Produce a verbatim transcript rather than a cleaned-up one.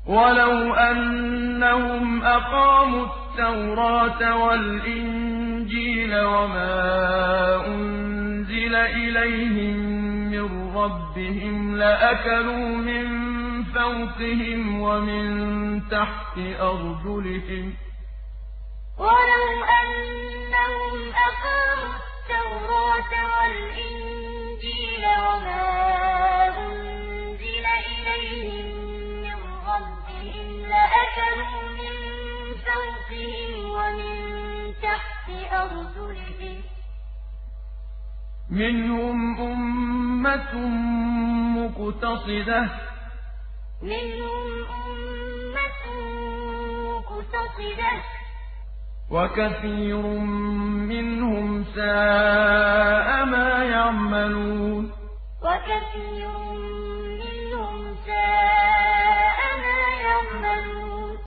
وَلَوْ أَنَّهُمْ أَقَامُوا التَّوْرَاةَ وَالْإِنجِيلَ وَمَا أُنزِلَ إِلَيْهِم مِّن رَّبِّهِمْ لَأَكَلُوا مِن فَوْقِهِمْ وَمِن تَحْتِ أَرْجُلِهِم ۚ وَلَوْ أَنَّهُمْ أَقَامُوا التَّوْرَاةَ وَالْإِنجِيلَ وَمَا أُنزِلَ إِلَيْهِم مِّن رَّبِّهِمْ لَأَكَلُوا مِن فَوْقِهِمْ وَمِن تَحْتِ أَرْجُلِهِم ۚ مِّنْهُمْ أُمَّةٌ مُّقْتَصِدَةٌ ۖ وَكَثِيرٌ مِّنْهُمْ سَاءَ مَا يَعْمَلُونَ وَكَثِيرٌ